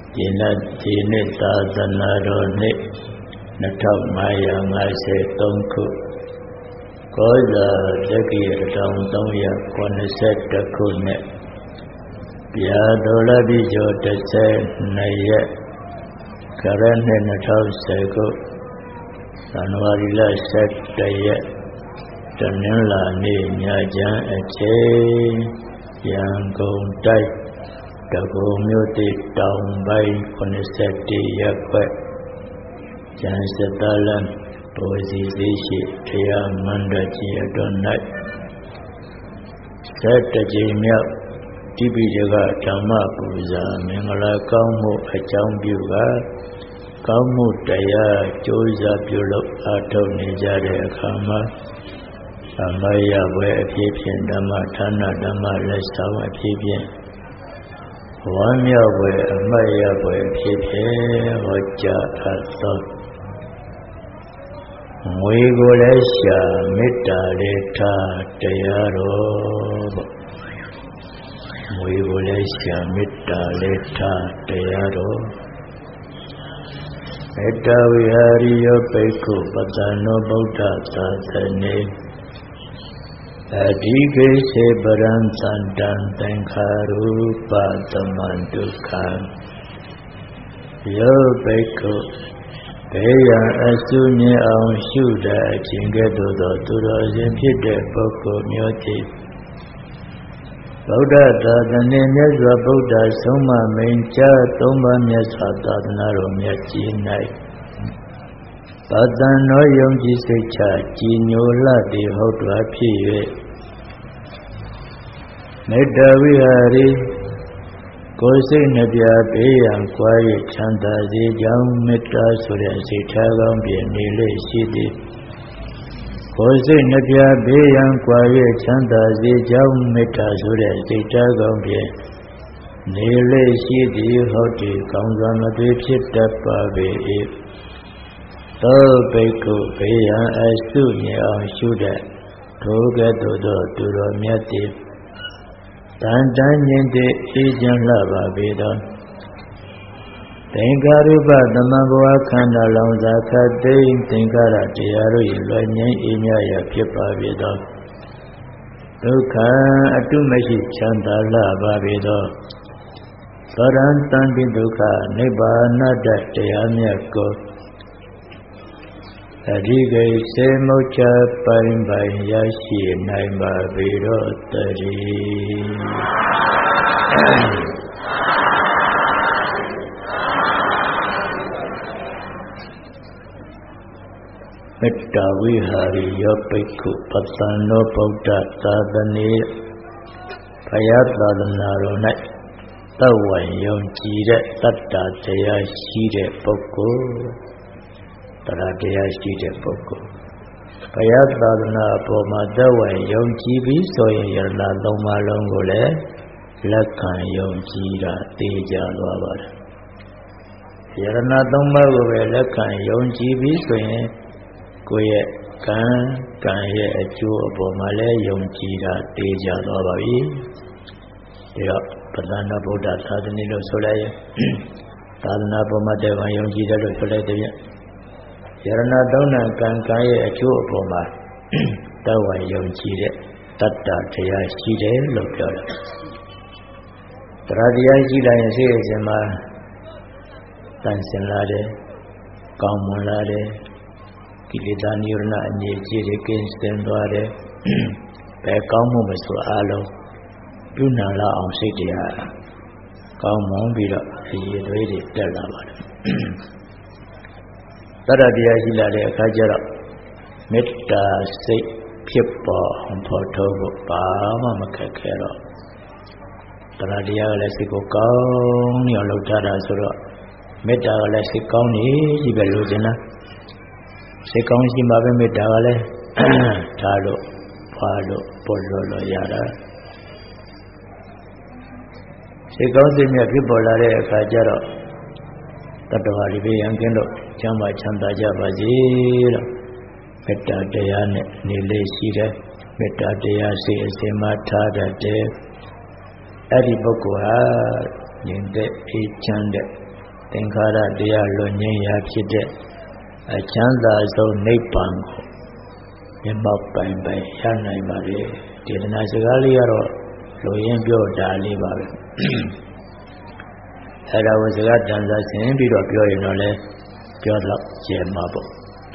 ဒီနေ့သာသနာတော်နှစ်2553ခုကောဇာတက္ကရာ1382ခုနှစ်ဗျာဒိုလပိကျော်12ရက်ကရနှစ်2010ခုဇန်နဝါရီလ17ရက်တနင်္လာနေ့ညချမ်းအချိန်ရန်ကုန်တိုင်းတကူမြို့တိတောင်ပိုင်း81ရပ်ကွက်ကျန်စတလန်ဘောစီသေးရှိတရားမန္တကြီးအတွ၌7ကြိမ်မြောက်တိပိဋကဓမ္မပူဇာမင်္ဂလာကောင်းမှုအကြောင်းပြုကာကောင်းမှုတရားကြိုးစားပြုလုပ်အားထုတ်နေကြတဲ့အခါမှာအမယဘွယ်အဖြစ်ဖြင့်ဓမ္မဌာနဓမ္မလက်ဆောင်အဖြစ်ဖြင့်ဝမ်းမြောက်ဘွယ်အမယဘွယ်အဖြစ်ဖြင့်ဟောကြားအပ်သောငွေကိုလည်းရှာမေတ္တာလေးထားတရားတော်ပေါ့ငွေကိုလည်းရှာမေတ္တာလေးထားတရားတော်မေတ္တာဝိဟာရိယောပိက္ခုပတ္တနောဗုဒ္ဓသာသနေအဓိကိစေပရံသန္တံသင်္ခါရုပသမန္တုခံယောပိက္ခုဘေးရန်အဆုမြင်အောင်ရှုတဲ့အခြင်းကဲ့သို့သောသူတော်စင်ဖြစ်တဲ့ပုဂ္ဂိုလ်မျိုးသည်ဗုဒ္ဓသာသနာမြတ်စွာဘုရားဆုံးမမိန်ကြားသုံးပါးမြတ်စွာသာသနာတော်မြတ်ကြီး၌ပတ္တန်သောယုံကြည်စိတ်ချကြည်ညိုလှသည်ဟုတ်တော်ဖြစ်၍မေတ္တာဝိဟာရိကိုယ်စိတ်နှပြဘေးရန်ကွာ၍ချမ်းသာစေကြောင်းမေတ္တာဆိုတဲ့စိတ်ထားကောင်းဖြင့်နေလေရှိသည်ကိုယ်စိတ်နှပြဘေးရန်ကွာ၍ချမ်းသာစေကြောင်းမေတ္တာဆိုတဲ့စိတ်ထားကောင်းဖြင့်နေလေရှိသည်ဟုတ်သည်ကောင်းစွာမသွေဖြစ်တတ်ပါပေ၏သောပိက္ခုဘေးရန်အဆုမြင်အောင်ရှုတဲ့ထိုကဲ့သို့သောသူတော်မြတ်သည်တန်တန်ညင်တဲ့အေးချမ်းလှပါပေသောသင်္ခါရုပသမံဘဝခန္ဓာလောင်စာခတ်သိမ့်သင်္ခါရတရားတို့၏လွယ်ငြိမ်းအေးမြရာဖြစ်ပါပေသောဒုက္ခအတုမရှိချမ်းသာလှပါပေသောသရံတန်တိဒုက္ခနိဗ္ဗာနတ္တတရားမြတ်ကိုအဓိကိစေမုတ်ချပိုင်ပိုင်ရရှိနိုင်ပါပေတော့တည်းမေတ္တာဝိဟာရိယောပိက္ခုပတ္တန်သောဗုဒ္ဓသာသနေဘုရားသာသနာတော်၌သဝ္ဝံယုံကြည်တဲ့တတ္တတရားရှိတဲ့ပုဂ္ဂိုလ်တရားတရားရှိတဲ့ပုဂ္ဂိုလ်ဘုရားသာသနာအပေါ်မှာသဝ္ဝံယုံကြည်ပြီးဆိုရင်ယရဏသုံးပါးလုံးကိုလည်းလက်ခံယုံကြည်တာသိကြသွားပါတယ်ယရဏသုံးပါးကိုပဲလက်ခံယုံကြည်ပြီးဆိုရင်ကိုယ့်ရဲ့ကံရဲ့အကျိုးအပေါ်မှာလည်းယုံကြည်တာသိကြသွားပါပြီဒါတော့ပတ္တနာဗုဒ္ဓသာသနာလို့ဆိုလိုက်ရင်သာသနာပေါ်မှာတည်ခံယုံကြည်တယ်လို့ဆိုလိုက်တဲ့ယရဏသုံးဏကံရဲ့အကျိုးအပေါ်မှာတဝံယုံကြည်တဲ့တတ္တတရားရှိတယ်လို့ပြောတယ်တရားတရားရှိလာရင်စိတ်အစဉ်မှာတန်ဆင်လာတယ်ကောင်းမွန်လာတယ်ကိလေသာနိရောဓအငြိအကျေးတွေကင်းစင်သွားတယ်ဘယ်ကောင်းမှုမဆိုအားလုံးပြုနာလာအောင်စိတ်တရားကောင်းမွန်ပြီးတော့အရေးသွေးတွေတက်လာပါတယ်တတ္တတရားရှိလာတဲ့အခါကျတော့မေတ္တာစိတ်ဖြစ်ပေါ်အောင်ဖော်ထုတ်ဖို့ဘာမှမခက်ခဲတော့တရားတရားကလည်းစိတ်ကိုကောင်းနေအောင်လုပ်ထားတာဆိုတော့မေတ္တာကလည်းစိတ်ကောင်းနေကြီးပဲလို့ကျင်လားစိတ်ကောင်းရှိမှပဲမေတ္တာကလည်းထားလို့ဖွာလို့ပေါ်လို့ရတာစိတ်ကောင်းစိတ်မြတ်ဖြစ်ပေါ်လာတဲ့အခါကျတော့တတ္တဝါတွေရန်ကင်းလို့ချမ်းသာချမ်းသာကြပါစေလို့မေတ္တာတရားနဲ့နေလေရှိတယ်မေတ္တာတရားစိတ်အစဉ်မှာထားတတ်တယ်အဲ့ဒီပုဂ္ဂိုလ်ဟာဉာဏ်တဲ့အေးချမ်းတဲ့သင်္ခါရတရားလွန်ငြိမ်းရာဖြစ်တဲ့အချမ်းသာဆုံးနိဗ္ဗာန်ကိုမျက်မှောက်ပိုင်ပိုင်ရနိုင်ပါလေဒေသနာစကားလေးကတော့လိုရင်းပြောတာလေးပါပဲအဲ့ဒါကိုစကားတန်စာဆင်းပြီးတော့ပြောရင်တော့လည်းပြောတော့ကျဲမှာပေါ့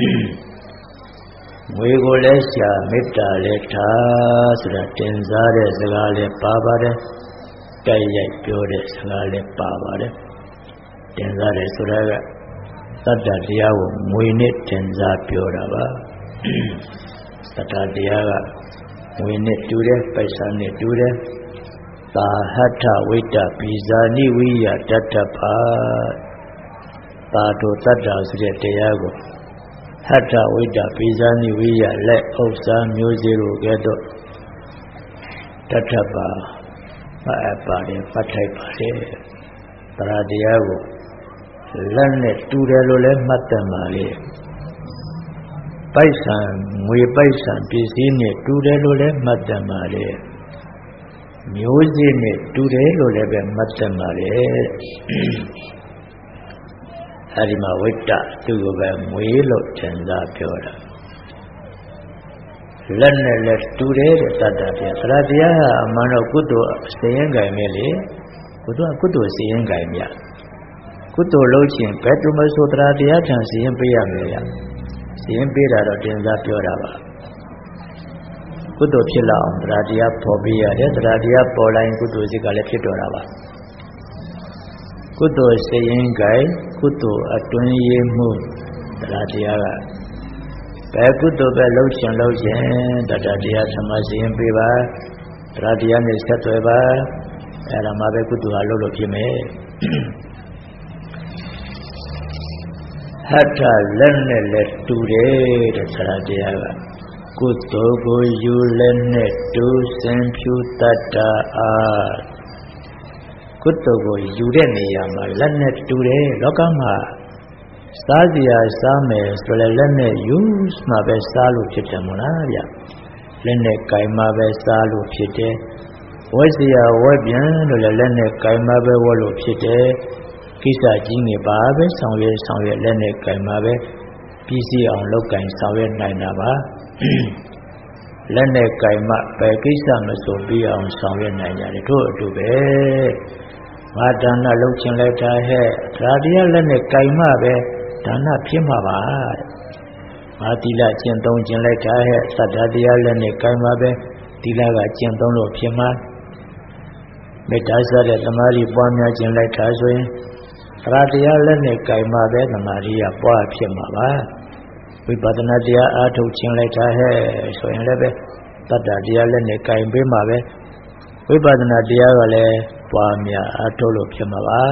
ငွေကိုလည်းရှာမေတ္တာလည်းထားဆိုတာတင်စားတဲ့စကားလည်းပါပါတယ်တိုက်ရိုက်ပြောတဲ့စကားလည်းပါပါတယ်တင်စားတယ်ဆိုတာကသတ္တတရားကိုငွေနဲ့တင်စားပြောတာပါသတ္တတရားကငွေနဲ့တူတယ်ပိုက်ဆံနဲ့တူတယ်သာဟထဝိတ္တပိဇာနိဝိယတတ္တပါသာတို့တတ္တဆိုတဲ့တရားကိုဟထဝိတ္တပိဇာနိဝိယလက်ဥစ္စာမျိုးစေ့တို့ကဲ့သို့တတ္တပါမအပ်ပါတယ်ဖတ်ထိုက်ပါတယ်တရားတရားကိုလက်နဲ့တူတယ်လို့လည်းမှတ်တယ်ပါလေပိုက်ဆံငွေပိုက်ဆံပစ္စည်းနဲ့တူတယ်လို့လည်းမှတ်တယ်ပါလေမျိုးစေ့နဲ့တူတယ်လို့လည်းပဲမှတ်တယ်ပါလေအဲဒီမှာဝိတ္တသူ့ကိုပဲငွေလို့ထင်သာပြောတာလက်နဲ့လည်းတူတယ်တဲ့တတ္တတရားသရတရားဟာအမှန်တော့ကုသိုလ်စေရင်ကြိုင်မဲလေကုသိုလ်စေရင်ကြိုင်မြကုသိုလ်လုပ်ခြင်းဘယ်သူမဆိုတရားတရားထံစေရင်ပေးရမယ်ဗျစေရင်ပေးတာတော့တင်စားပြောတာပါကုသိုလ်ဖြစ်လာအောင်တရားတရားပေါ်ပေးရတယ်တရားတရားပေါ်လာရင်ကုသိုလ်စိတ်ကလည်းဖြစ်တော်တာပါကုသိုလ်စေရင်ကြိုင်ကုသိုလ်အတွင်းရေးမှုတရားတရားကဘယ်ကုသိုလ်ပဲလုပ်ခြင်းတရားတရားသမာစေရင်ပေးပါတရားတရားနဲ့ဆက်သွယ်ပါအဲ့ဒါမှပဲကုသိုလ်ဟာလုပ်လို့ဖြစ်မယ်ဟထလက်နဲ့လက်တူတယ်တဲ့ဆရာတရားကကုသိုလ်ကိုယူလက်နဲ့တူစင်ဖြူတတ္တအားကုသိုလ်ကိုယူတဲ့နေရာမှာလက်နဲ့တူတယ်လောကမှာစားစရာစားမယ်ဆိုလည်းလက်နဲ့ယူမှပဲစားလို့ဖြစ်တယ်မို့လားဗျလက်နဲ့ကြိုင်မှပဲစားလို့ဖြစ်တယ်ဝတ်စရာဝတ်ပြန်လို့လည်းလက်နဲ့ကြိုင်မှပဲဝတ်လို့ဖြစ်တယ်ကိစ္စကြီးနေပါပဲဆောင်ရွက်လက်နဲ့ကြိုင်မှပဲပြီးစီအောင်လုပ်ကြိုင်ဆောင်ရွက်နိုင်တာပါလက်နဲ့ကြိုင်မှပဲကိစ္စမဆိုပြီးအောင်ဆောင်ရွက်နိုင်ကြတယ်တို့အတူပဲငါဒါနလုပ်ခြင်းလိုက်တာဟဲ့ဒါတရားလက်နဲ့ကြိုင်မှပဲဒါနဖြစ်မှာပါငါသီလကျင့်သုံးခြင်းလိုက်တာဟဲ့သတ္တတရားလက်နဲ့ကြိုင်မှပဲသီလကကျင့်သုံးလို့ဖြစ်မှာမေတ္တာစတဲ့သမာဓိပွားများခြင်းလိုက်တာဆိုရင်တရားလက်နဲ့ကြိုင်မှပဲသမာဓိကပွားဖြစ်မှာပါဝိပဿနာတရားအားထုတ်ခြင်းလိုက်တာဟဲ့ဆိုရင်လည်းပဲတတ္တတရားလက်နဲ့ကြိုင်ပေးမှာပဲဝိပဿနာတရားကလည်းပွားများအားထုတ်လို့ဖြစ်မှာပါ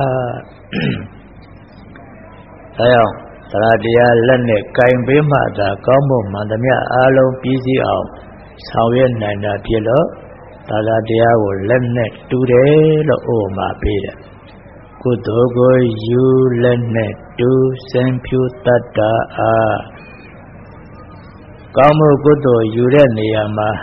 ဒါကြောင့်တရားလက်နဲ့ကြိုင်ပေးမှသာကောင်းမှုမှန်သမျှအားလုံးပြည့်စည်အောင်ဆောင်ရွက်နိုင်တာဖြစ်လို့တရားကိုလက်နဲ့တူတယ်လို့ဥပမာပေးတယ်ကုသိုလ်ကိုယူလက်နဲ့တူစင်ဖြူတတ္တအားကောင်းမှုကုသိုလ်ယူတဲ့နေရာမှာ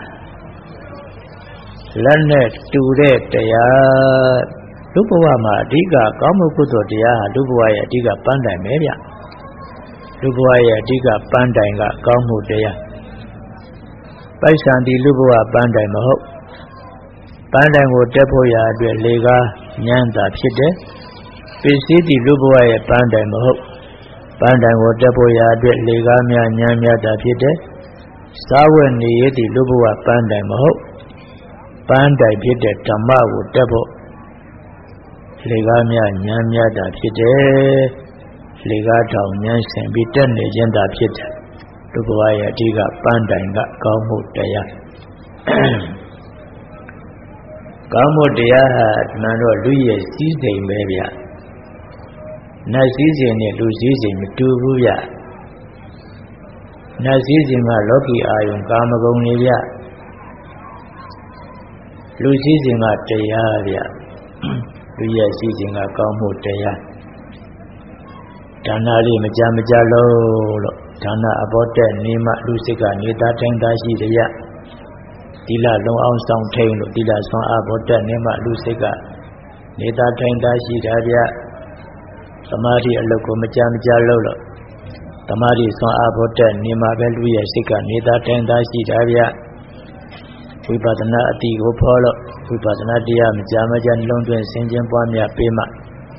လက်နဲ့တူတဲ့တရားလူဘဝမှာအဓိကကောင်းမှုကုသိုလ်တရားဟာလူဘဝရဲ့အဓိကပန်းတိုင်ပဲဗျလူဘဝရဲ့အဓိကပန်းတိုင်ကကောင်းမှုတရားပိုက်ဆံဒီလူဘဝပန်းတိုင်မဟုတ်ပန်းတိုင်ကိုတက်ဖို့ရာအတွက်လေကားဉာဏ်သာဖြစ်တယ်ပစ္စည်းဒီလူဘဝရဲ့ပန်းတိုင်မဟုတ်ပန်းတိုင်ကိုတက်ဖို့ရာအတွက်လေကားများဉာဏ်များသာဖြစ်တယ်စားဝတ်နေရသည့်လူဘဝပန်းတိုင်မဟုတ်ပန်းတိုင်ဖြစ်တဲ့ဓမ္မကိုတက်ဖို့လေကားများဉာဏ်များသာဖြစ်တယ်လေကားထောင်ဉာဏ်ဆင်ပြီးတက်နေခြင်းသာဖြစ်တယ်လူဘဝရဲ့အဓိကပန်းတိုင်ကကောင်းမှုတရားကောင်းမှုတရားဟာမှန်တော့လူရဲ့စည်းစိမ်ပဲဗျနတ်စည်းစိမ်နဲ့လူစည်းစိမ်မတူဘူးဗျနတ်စည်းစိမ်ကလောကီအာယုံကာမဂုဏ်တွေဗျလူစည်းစိမ်ကတရားဗျလူရဲ့စည်းစိမ်ကကောင်းမှုတရားဒါနလေးမကြလို့ဒါနအဘောတက်နေမှလူစိတ်ကနေတာထိုင်တာရှိတယ်ဗျသီလလုံးအောင်ဆောင်ထိန်လို့သီလဆွမ်းအားဘောတက်နေမှလူစိတ်ကနေတာထိုင်တာရှိတာဗျသမာဓိအလုပ်ကိုမကြာမကြာလုပ်လို့သမာဓိဆွမ်းအားဖို့တဲ့နေမှာပဲလူရဲ့စိတ်ကနေသာတိုင်သာရှိတာဗျဝိပဿနာအတိကိုဖော်လို့ဝိပဿနာတရားမကြာမကြာနှလုံးသွင်းဆင်ခြင်ပွားများပေးမှ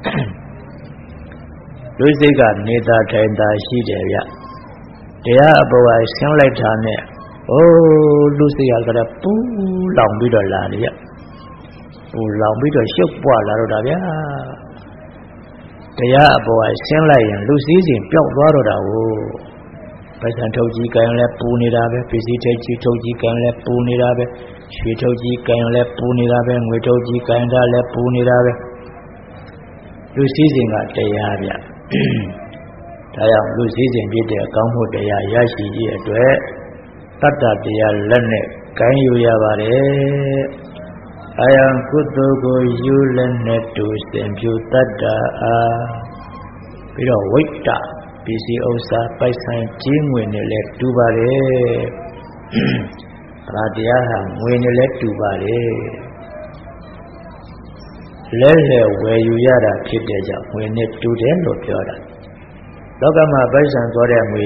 လူစိတ်ကနေသာတိုင်သာရှိတယ်ဗျတရားအပေါ်ကဆင်းလိုက်တာနဲ့လူစိတ်ကလည်းပူလောင်ပြီးတော့လာတယ်ဗျပူလောင်ပြီးတော့ရှုပ်ပွားလာတော့တာဗျတရားအပေါ်ကဆင်းလိုက်ရင်လူစည်းစိမ်ပျောက်သွားတော့တာကိုပိုက်ဆံထုတ်ကြီးကံလည်းပူနေတာပဲပစ္စည်းထုတ်ကြီးကံလည်းပူနေတာပဲရွှေထုတ်ကြီးကံလည်းပူနေတာပဲငွေထုတ်ကြီးကံတာလည်းပူနေတာပဲလူစည်းစိမ်ကတရားဗျဒါကြောင့်လူစည်းစိမ်ဖြစ်တဲ့အကောင်းမှုတရားရရှိရေးအတွက်တတ္တတရားလက်နဲ့ကံယူရပါတယ်အာယံကုသိုလ်ကိုယူလက်နဲ့တူစင်ဖြူတတ္တအားပြီးတော့ဝိတ္တပစ္စည်းဥစ္စာပိုက်ဆံကြီးငွေနဲ့လည်းတူပါတယ်ဗราတရားဟာငွေနဲ့လည်းတူပါတယ်လဲလှယ်ဝယ်ယူရတာဖြစ်တဲ့ကြောင့်ငွေနဲ့တူတယ်လို့ပြောတာလောကမှာပိုက်ဆံသွားတဲ့ငွေ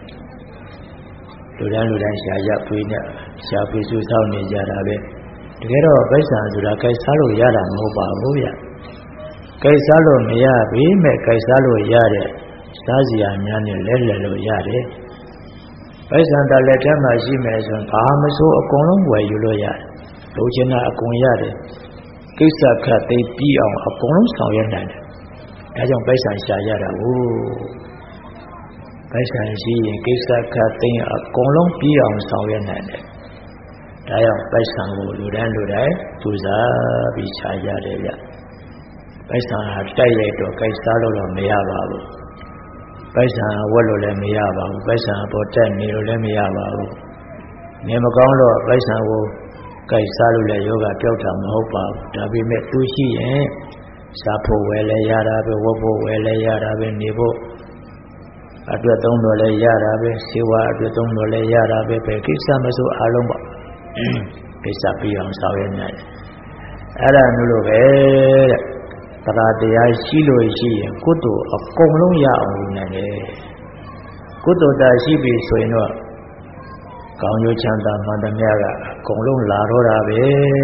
လူတိုင်းရှာရပွေးနဲ့ရှာပွေးစုဆောင်းနေကြတာပဲတကယ်တော့ပိုက်ဆံဆိုတာကြိုက်စားလို့ရတာမဟုတ်ပါဘူးဗျကြိုက်စားလို့မရပြီမဲ့ကြိုက်စားလို့ရတဲ့စားစရာများနဲ့လဲလှယ်လို့ရတယ်ပိုက်ဆံတလက်ထဲမှာရှိမယ်ဆိုရင်ဘာမဆိုအကုန်လုံးဝယ်ယူလို့ရတယ်လိုချင်တာအကုန်ရတယ်ကိစ္စခတ်သိပြီးအောင်အကုန်လုံးဆောင်ရွက်နိုင်တယ်ဒါကြောင့်ပိုက်ဆံရှာရတာကိုပိုက်ဆံရှိရင်ကိစ္စခတ်သိအကုန်လုံးပြီးအောင်ဆောင်ရွက်နိုင်တယ်ဒါကြောင့်ပိုက်ဆံကိုလူတိုင်းပူဇော်ပြီးရှာရတယ်ဗျပိုက်ဆံဟာတိုက်ရိုက်တော့ကြိုက်စားလို့တော့မရပါဘူးပိုက်ဆံဝက်လို့လည်းမရပါဘူးပိုက်ဆံပေါ်တက်နေလို့လည်းမရပါဘူးနေမကောင်းတော့ပိုက်ဆံကိုကြိုက်စားလို့လည်းယောဂပျောက်တာမဟုတ်ပါဘူးဒါပေမဲ့သူရှိရင်စားဖို့ဝယ်လည်းရတာပဲဝတ်ဖို့ဝယ်လည်းရတာပဲနေဖို့အတွက်သုံးတော့လည်းရတာပဲစေဝါအတွက်သုံးတော့လည်းရတာပဲပဲကိစ္စမဆိုအားလုံးပါကိစ္စပြီးအောင်ဆောင်ရွက်နိုင်အဲ့ဒါမျိုးလိုပဲတဲ့တရားတရားရှိလို့ရှိရင်ကုသိုလ်အကုန်လုံးရအောင်လုပ်နိုင်တယ်ကုသိုလ်တာရှိပြီဆိုရင်တော့ကောင်းကျိုးချမ်းသာမှန်သမျှကအကုန်လုံးလာတော့တာပဲ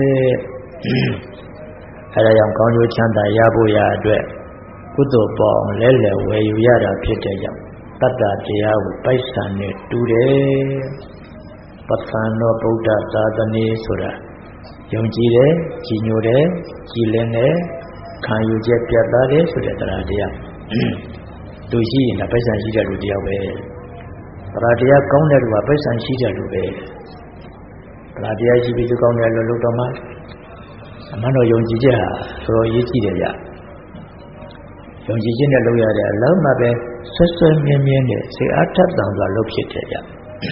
အဲ့ဒါကြောင့်ကောင်းကျိုးချမ်းသာရဖို့ရအတွက်ကုသိုလ်ပေါ်အောင်လဲလှယ်ဝယ်ယူရတာဖြစ်တဲ့ကြောင့်တတ္တတရားကိုပိုက်ဆံနဲ့တူတယ်ပဋ္ဌာန်တော်ဗုဒ္ဓသာသနေဆိုတာယုံကြည်တယ်ကြည်ညိုတယ်ကြည်လင်းတယ်ခံယူချက်ပြတ်သားတယ်ဆိုတဲ့တရားတရားသူရှိရင်ပိုက်ဆံရှိတဲ့လူတယောက်ပဲတရားတရားကောင်းတဲ့လူကပိုက်ဆံရှိတဲ့လူပဲတရားတရားရှိပြီးသူကောင်းတဲ့လူလို့တော့မှအမှန်တော့ယုံကြည်ချက်ဟာတော်တော်ရေးကြည့်တယ်ဗျယုံကြည်ခြင်းနဲ့လုပ်ရတဲ့အလုံးမှပဲဆွဆွမြင်းမြင်းနဲ့စိတ်အားထက်သန်စွာလုပ်ဖြစ်တယ်ဗျ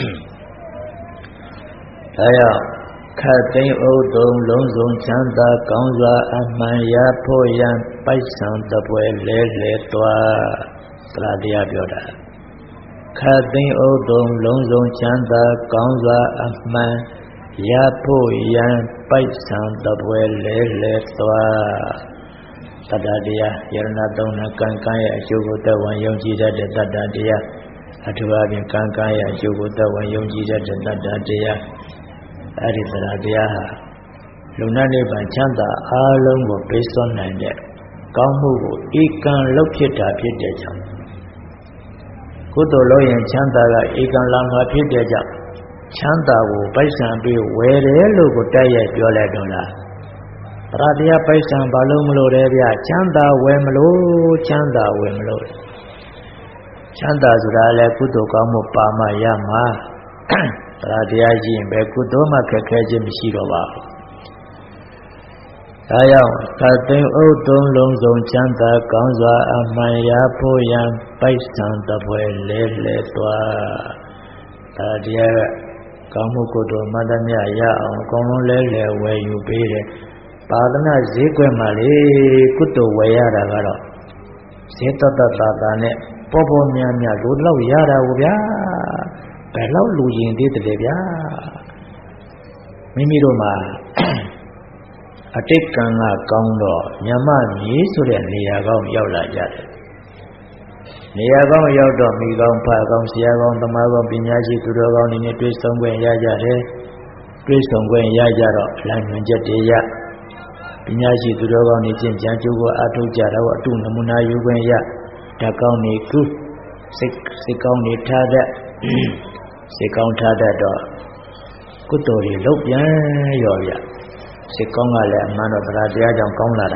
ဒါကြောင့်ခတ်သိမ်းဥဒုံလုံးစုံချမ်းသာကောင်းစွာအမှန်ရဖို့ရန်ပိုက်ဆံတပွဲလဲလဲသွားတရားပြောတာခတ်သိမ်းဥဒုံလုံးစုံချမ်းသာကောင်းစွာအမှန်ရဖို့ရန်ပိုက်ဆံတပွဲလဲလဲသွားတတ္တတရားယရဏသုံးနာကံကံရဲ့အကျိုးကိုတဝံယုံကြည်တတ်တဲ့တတ္တတရားအထူးအဖြင့်ကံကံရဲ့အကျိုးကိုတဝံယုံကြည်တတ်တဲ့တတ္တတရားအဲ့ဒီတရားဟာလုံနာနိဗ္ဗာန်ချမ်းသာအားလုံးကိုပေးစွမ်းနိုင်တဲ့ကောင်းမှုကိုဧကံလုပ်ဖြစ်တာဖြစ်တဲ့ကြောင့်ကုသိုလ်လုပ်ရင်ချမ်းသာကဧကံလာမှာဖြစ်တဲ့ကြောင့်ချမ်းသာကိုပိုက်ဆံပြီးဝယ်တယ်လို့ကိုတိုက်ရိုက်ပြောလိုက်တော့လားတရားပိုက်ဆံဘာလို့မလို့လဲဗျချမ်းသာဝယ်မလို့ချမ်းသာဝယ်မလို့ချမ်းသာဆိုတာလည်းကုသိုလ်ကောင်းမှုပါမှရမှာတရားရှိရင်ပဲကုသိုလ်မှခက်ခဲခြင်းမရှိတော့ပါဘူးဒါကြောင့်ခတ်သိမ်းဥဒုံလုံးစုံချမ်းသာကောင်းစွာအမှန်ရဖို့ရန်ပိုက်ဆံတပွဲလဲလဲသွားတရားကကောင်းမှုကုသိုလ်မှန်သမျှရအောင်အကုန်လုံးလဲလဲဝယ်ယူပေးတယ်သာသနာဈေးကွက်မှာလေကုသိုလ်ဝယ်ရတာကတော့ဈေးတတတာနဲ့ပေါ်ပေါ်များများလူလောက်ရတာကိုဗျာဘယ်လောက်လူရင်သေးတယ်ဗျာမိမိတို့မှာအတိတ်ကံကကောင်းတော့ညမမြေဆိုတဲ့နေရာကောင်းရောက်လာကြတယ်နေရာကောင်းရောက်တော့မိကောင်းဖကောင်းဆရာကောင်းသမားကောင်းပညာရှိသူတော်ကောင်းတွေနဲ့တွေ့ဆုံခွင့်ရကြတယ်တွေ့ဆုံခွင့်ရကြတော့အလံညွှန်ချက်တွေရပညာရှိသူတော်ကောင်းတွေကျင့်ကြံကြိုးကိုအထောက်ကြတော့အတုနမူနာယူခွင့်ရဓာတ်ကောင်းတွေကုစိတ်ကောင်းတွေထားတတ်စိတ်ကောင်းထားတတ်တော့ကုသိုလ်တွေလုပ်ပြန်ရောဗျစိတ်ကောင်းကလည်းအမှန်တော့တရားတရားကြောင့်ကောင်းလာတာ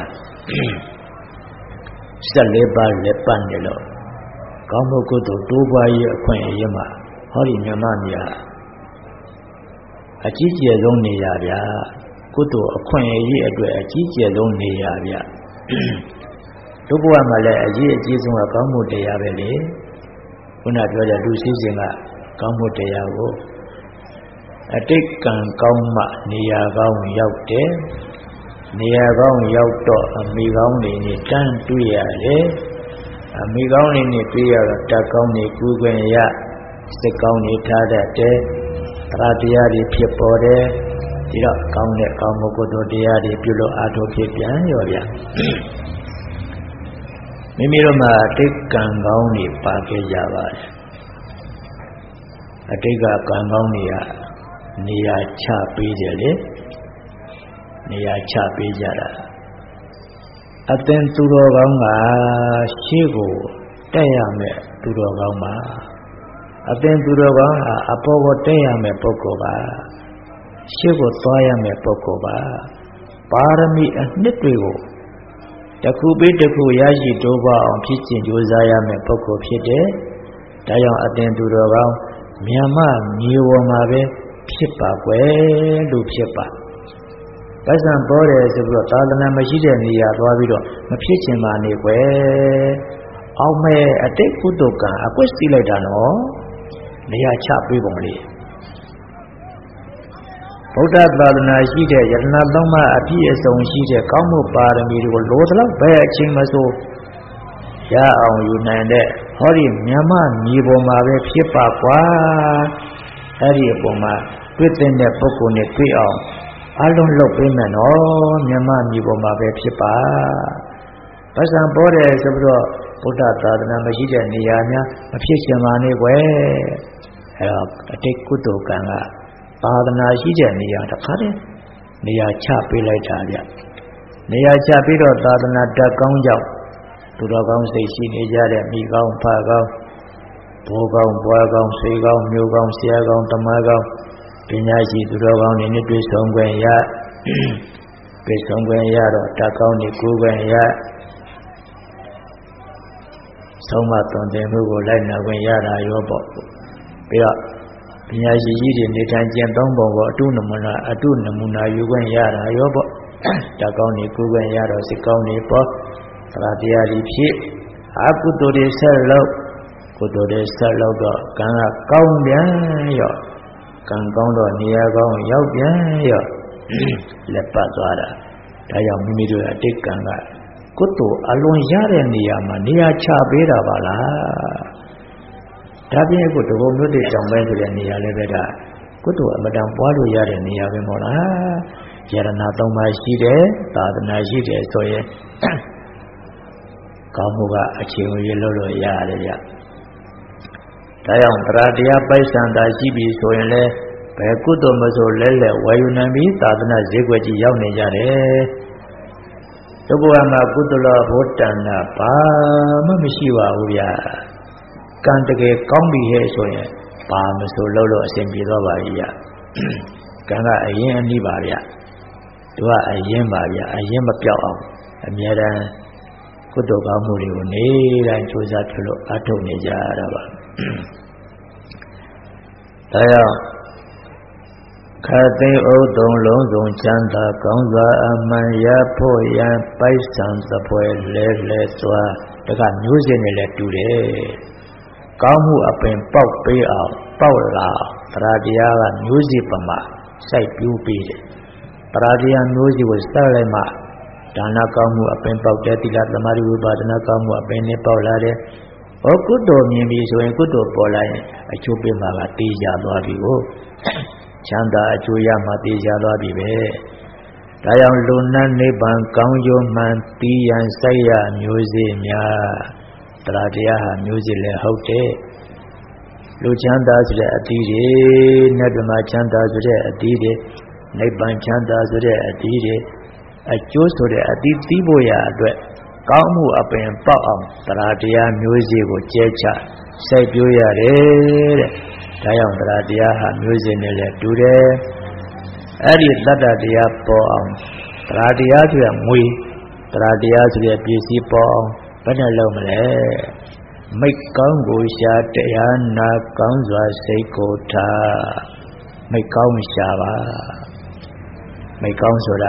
14ပါးလက်ပတ်နေလို့ကောင်းမှုကုသိုလ်တိုးပွားရေးအခွင့်အရေးမှာဟောဒီမြတ်မြတ်အကြီးကျယ်ဆုံးနေရဗျာကုသိုလ်အခွင့်အရေးအတွက်အကြီးကျယ်ဆုံးနေရဗျာတို့ဘဝမှာလည်းအကြီးအကျယ်ဆုံးကကောင်းမှုတရားပဲလေခုနပြောတဲ့လူစည်းစိမ်ကကောင်းမှုတရားကိုအတိတ်ကံကောင်းမှနေရာကောင်းရောက်တယ်နေရာကောင်းရောက်တော့အမိကောင်းတွေနဲ့တန်းတွေ့ရတယ်အမိကောင်းတွေနဲ့တွေ့ရတော့တက်ကောင်းတွေကူးခွင့်ရစိတ်ကောင်းတွေထားတတ်တယ်တရားတရားတွေဖြစ်ပေါ်တယ်ဒီတော့ကောင်းတဲ့ကောင်းမှုကုသိုလ်တရားတွေပြုလို့အားထုတ်ဖြစ်ပြန်ရောဗျမိမိတို့မှာအတိတ်ကံကောင်းတွေပါခဲ့ကြပါတယ်အတိတ်ကကံကောင်းတွေကနေရာချပေးတယ်လေနေရာချပေးကြတာအသင်သူတော်ကောင်းကရှေ့ကိုတက်ရမယ်သူတော်ကောင်းပါအသင်သူတော်ကောင်းဟာအပေါ်ကိုတက်ရမယ်ပုဂ္ဂိုလ်ပါရှေ့ကိုသွားရမယ်ပုဂ္ဂိုလ်ပါပါရမီအနှစ်တွေကိုတစ်ခုပြီးတစ်ခုရရှိတိုးပွားအောင်ဖြစ်ကျင့်ကြိုးစားရမယ်ပုဂ္ဂိုလ်ဖြစ်တယ်ဒါကြောင့်အသင်သူတော်ကောင်းမြန်မာမြေပေါ်မှာပဲဖြစ်ပါကွယ်လို့ဖြစ်ပါပတ်စံပေါ်တယ်ဆိုပြီးတော့သာသနာမရှိတဲ့နေရာသွားပြီးတော့မဖြစ်ချင်ပါနဲ့ကွယ်အောင်မဲ့အတိတ်ကုသိုလ်ကံအကွက်စီးလိုက်တာနော်နေရာချပေးပုံလေးဗုဒ္ဓသာသနာရှိတဲ့ယတနာသုံးပါးအပြည့်အစုံရှိတဲ့ကောင်းမှုပါရမီတွေကိုလိုသလောက်ပဲအချိန်မဆိုရအောင်ယူနိုင်တဲ့ဟောဒီမြန်မာမြေပေါ်မှာပဲဖြစ်ပါကွာအဲ့ဒီအပေါ်မှာတွေ့တဲ့ပုဂ္ဂိုလ်နဲ့တွေ့အောင်အလုံးလုပ်ပေးမယ်နော်မြန်မာမြေပေါ်မှာပဲဖြစ်ပါပတ်စံပေါ်တယ်ဆိုပြီးတော့ဗုဒ္ဓသာသနာမရှိတဲ့နေရာများမဖြစ်ချင်ပါနဲ့ကွယ်အဲ့တော့အတိတ်ကုသိုလ်ကံကသာသနာရှိတဲ့နေရာတစ်ခါတည်းနေရာချပေးလိုက်တာဗျနေရာချပြီးတော့သာသနာတက်ကောင်းကြောင့်သူတော်ကောင်းစိတ်ရှိနေကြတဲ့မိကောင်းဖကောင်းဘိုးကောင်းဘွားကောင်းဆွေကောင်းမျိုးကောင်းဆရာကောင်းတမန်ကောင်းပညာရှိသူတော်ကောင်းတွေနဲ့တွေ့ဆုံခွင့်ရတွေ့ဆုံခွင့်ရတော့တက်ကောင်းတွေကိုယ်ခွင့်ရဆုံးမသွန်သင်မှုကိုလိုက်နာခွင့်ရတာရောပေါ့ပြီးတော့ပညာရှိကြီးတွေနေထိုင်ကျင့်သုံးပုံကိုအတုနမူနာယူခွင့်ရတာရောပေါ့တက်ကောင်းတွေကိုယ်ခွင့်ရတော့စိတ်ကောင်းတွေပေါ့တရားတရားတွေဖြစ်အကုသိုလ်တွေဆက်လို့ကုသိုလ်တွေဆက်လို့တော့ကံကကောင်းပြန်ရောကံကောင်းတော့နေရာကောင်းရောက်ပြန်ရောလက်ပတ်သွားတာဒါကြောင့်မိမိတို့အတိတ်ကံကကုသိုလ်အလွန်ရတဲ့နေရာမှာနေရာချပေးတာပါလားဒါပြင်အခုတဘုံမြို့တွေတောင်ပဲဆိုတဲ့နေရာလည်းပဲဒါကုသိုလ်အမတန်ပွားလို့ရတဲ့နေရာပဲမို့လားယရဏသုံးပါးရှိတယ်သာသနာရှိတယ်ဆိုရင်ကောင်းမှုကအချိန်ရလို့ရတယ်ဗျဒါကြောင့်တရားတရားပိုက်ဆံတာရှိပြီဆိုရင်လည်းဘယ်ကုသိုလ်မဆိုလဲလဲဝယ်ယူနိုင်ပြီးသာသနာဈေးကွက်ကြီးရောက်နေကြတယ်ဒုက္ခမှာကုသလဘုဒ္ဓနာဘာမှမရှိပါဘူးဗျကံတကယ်ကောင်းပြီဟဲ့ဆိုရင်ဘာမဆိုလို့အစဉ်ပြေတော့ပါကြီးဗျကံကအရင်အနည်းပါဗျသူကအရင်ပါဗျအရင်မပြောက်အောင်အမြဲတမ်းကုသိုလ်ကောင်းမှုတွေကိုနေတိုင်းကြိုးစားပြုလို့အထုတ်နေကြရတာပါဒါကြောင့်ခသိဥသုံးလုံးစုံချမ်းသာကောင်းစွာအမှန်ရဖို့ရန်ပိုက်ဆံသပွဲလဲလဲစွာတကမျိုးစင်နဲ့လည်းတူတယ်ကောင်းမှုအပင်ပေါက်ပေးအောင်ပေါက်လာတရားတရားကမျိုးစီပမာစိုက်ပျိုးပေးတယ်တရားတရားမျိုးစီကိုစလိုက်မှဒါနကောင်းမှုအပင်ပေါက်တဲ့သီလသမာဓိဝိပဿနာကောင်းမှုအပင်နဲ့ပေါက်လာတယ်ဟောကုသိုလ်မြင်ပြီဆိုရင်ကုသိုလ်ပေါ်လာရင်အကျိုးပေးမှာကတေးကြသွားပြီကိုချမ်းသာအကျိုးရမှတေးကြသွားပြီပဲဒါကြောင့်လူနတ်နိဗ္ဗာန်ကောင်းကျိုးမှန်သိရန်စိုက်ရမျိုးစေ့များတရားတရားဟာမျိုးစစ်လည်းဟုတ်တယ်လူချမ်းသာဆိုတဲ့အသီးတွေနတ်ဗမာချမ်းသာဆိုတဲ့အသီးတွေနိဗ္ဗာန်ချမ်းသာဆိုတဲ့အသီးတွေအကျိုးဆိုတဲ့အသီးသီးဖို့ရအတွက်ကောင်းမှုအပင်ပေါက်အောင်တရားတရားမျိုးစစ်ကိုကျဲချစိုက်ပျိုးရတယ်တဲ့ဒါကြောင့်တရားတရားဟာမျိုးစစ်နဲ့လည်းတူတယ်အဲ့ဒီတတ္တတရားပေါ်အောင်တရားတရားဆိုရငွေတရားတရားဆိုရပစ္စည်းပေါ်အောင်ဘယ်နဲ့လုပ်မလဲမိတ်ကောင်းကိုရှာတရားနာကောင်းစွာစိတ်ကိုထားမိတ်ကောင်းရှာပါမိတ်ကောင်းဆိုတာ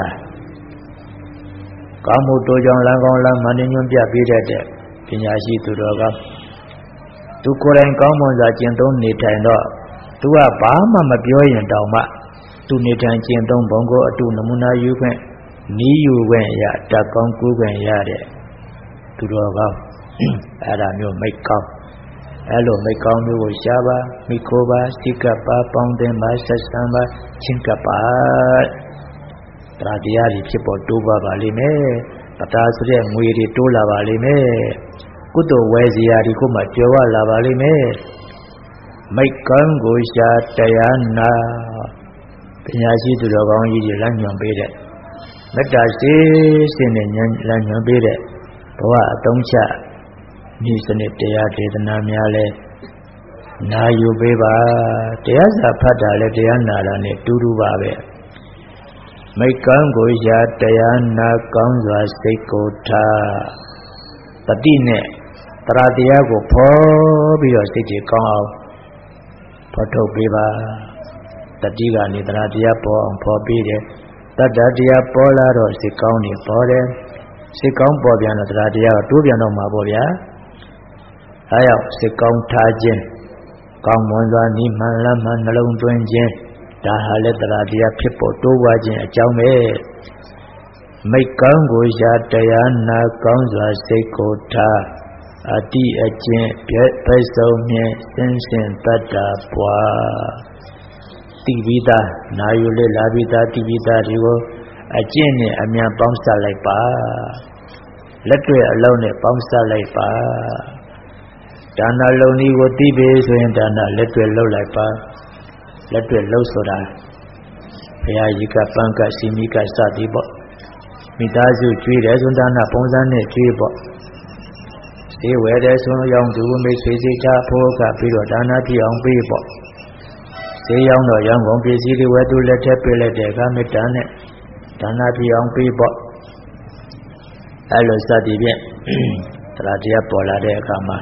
ကောင်းမှုတိုးကြောင့်လမ်းကောင်းလမ်းမှန်ညွှန်ပြပေးတတ်တဲ့ပညာရှိသူတော်ကသူကိုယ်တိုင်ကောင်းမွန်စွာကျင့်သုံးနေထိုင်တော့သူကဘာမှမပြောရင်တောင်မှသူနေထိုင်ကျင့်သုံးဘုံကိုအတူနမူနာယူခွင့်နီးယူခွင့်ရတတ်ကောင်းကူးခွင့်ရတဲ့သူတော်ကောင်းအဲ့ဒါမျိုးမိတ်ကောင်းအဲ့လိုမိတ်ကောင်းမျိုးကိုရှားပါမိခိုးပါစိတ်ကပ်ပါပေါင်းသင်းပါဆက်ဆံပါချင်းကပ်ပါတရားတရားတွေဖြစ်ပေါ်တိုးပါလိမ့်မယ်တရားဆိုတဲ့ငွေတွေတိုးလာပါလိမ့်မယ်ကုသိုလ်ဝယ်စရာဒီခုမှကျော်ဝလာပါလိမ့်မယ်မိတ်ကောင်းကိုရှားတရားနာပညာရှိသူတော်ကောင်းကြီးတွေလမ်းညွှန်ပေးတဲ့မေတ္တာရှိစဉ်နဲ့လမ်းညွှန်ပေးတဲ့ဘဝအသုံးချဤစနစ်တရားဒေသနာများလဲနာယူပေးပါတရားစာဖတ်တာလဲတရားနာတာနဲ့တူတူပါပဲမိတ်ကောင်းကိုရှားတရားနာကောင်းစွာစိတ်ကိုထားတတိနဲ့တရားတရားကိုဖော်ပြီးတော့စိတ်ကြီးကောင်းအောင်ဖော်ထုတ်ပေးပါတတိကနေတရားတရားပေါ်အောင်ဖော်ပေးတယ်တတ္တတရားပေါ်လာတော့စိတ်ကောင်းနေပေါ်တယ်စိတ်ကောင်းပေါ်ပြန်တော့တရားတရားတိုးပြန်တော့မှာပေါ့ဗျာအဲကြောင့်စိတ်ကောင်းထားခြင်းကောင်းမွန်စွာနိမှန်လမ်းမှနှလုံးသွင်းခြင်းဒါဟာလည်းတရားတရားဖြစ်ပေါ်တိုးပွားခြင်းအကြောင်းပဲမိတ်ကောင်းကိုရှားတရားနာကောင်းစွာစိတ်ကိုထားအတိအကျင့်ဘိစုံမြင်စင်စင်တတ္တာပွားတိပိတာနာယူလေလာပိတာတိပိတာဒီကိုအကျင့်နဲ့အမြန်ပေါင်းစပ်လိုက်ပါလက်တွေ့အလုံးနဲ့ပေါင်းစပ်လိုက်ပါဒါနလုံးဒီကိုသိပြီဆိုရင်ဒါနလက်တွေ့လှုပ်လိုက်ပါလက်တွေ့လှုပ်ဆိုတာဘုရားကြီးကပန်းကစီမီကစသည်ပေါ့မိသားစုကျွေးတယ်ဆိုဒါနပုံစံနဲ့ကျွေးပေါ့ဈေးဝယ်တယ်ဆိုရောင်းသူမိတ်ဆွေစိတ်ထားဖို့ကပြီးတော့ဒါနပြအောင်ပေးပေါ့ဈေးရောင်းတော့ရောင်းကုန်ပစ္စည်းတွေဝယ်သူလက်ထက်ပေးလိုက်တဲ့အခါမေတ္တာနဲ့ဒါနပြအောင်ပေးပေါ့အဲ့လိုစသည်ဖြင့်တရားတရားပေါ်လာတဲ့အခါမှာ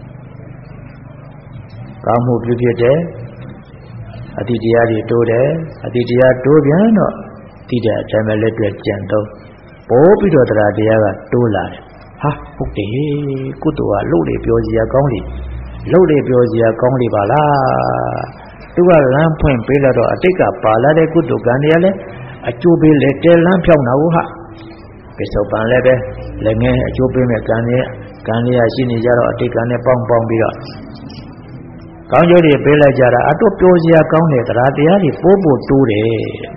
ကောင်းမှုပြုဖြစ်တယ်အတ္တိတရားတွေတိုးတယ်အတ္တိတရားတိုးပြန်တော့တိတဲ့အတိုင်းပဲလက်တွေ့ကြံတော့ပိုးပြီးတော့တရားတရားကတိုးလာတယ်ဟာဟုတ်တယ်ကုသိုလ်ကလှုပ်လေပြောစရာကောင်းလေလှုပ်လေပြောစရာကောင်းလေပါလားသူကလမ်းဖွင့်ပေးလာတော့အတိတ်ကပါလာတဲ့ကုသိုလ်ကံတွေကလည်းအကျိုးပေးလေတဲလမ်းဖြောင်းတာဟုတ်ဟာပိဿုပန်လည်းပဲလည်းငယ်အကျိုးပေးမဲ့ကံတွေကရှိနေကြတော့အတိတ်ကံနဲ့ပေါင်းပြီးတော့ကောင်းကျိုးတွေပေးလိုက်ကြတာအတော့ပြောစရာကောင်းတဲ့တရားတရားတွေပို့တိုးတယ်